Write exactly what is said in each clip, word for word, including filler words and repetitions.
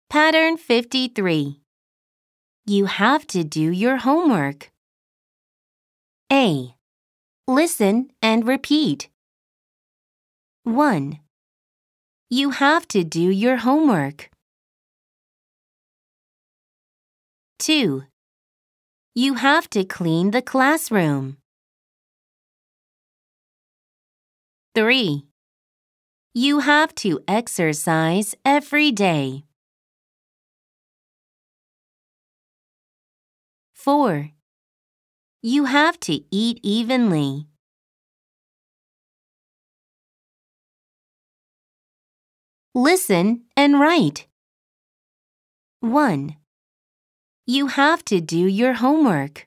Pattern fifty-three. You have to do your homework. A. Listen and repeat. one. You have to do your homework. two. You have to clean the classroom. three. You have to exercise every day. four. You have to eat evenly. Listen and write. one. You have to do your homework.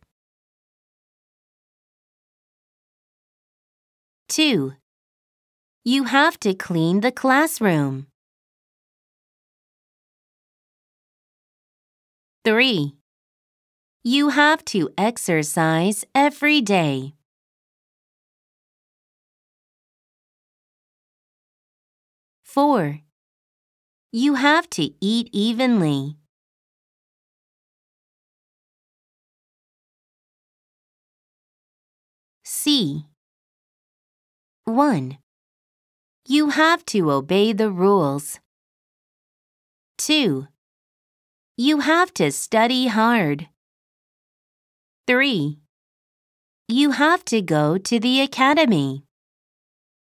two. You have to clean the classroom. three. You have to exercise every day. four. You have to eat evenly. C. one. You have to obey the rules. two. You have to study hard. three. You have to go to the academy.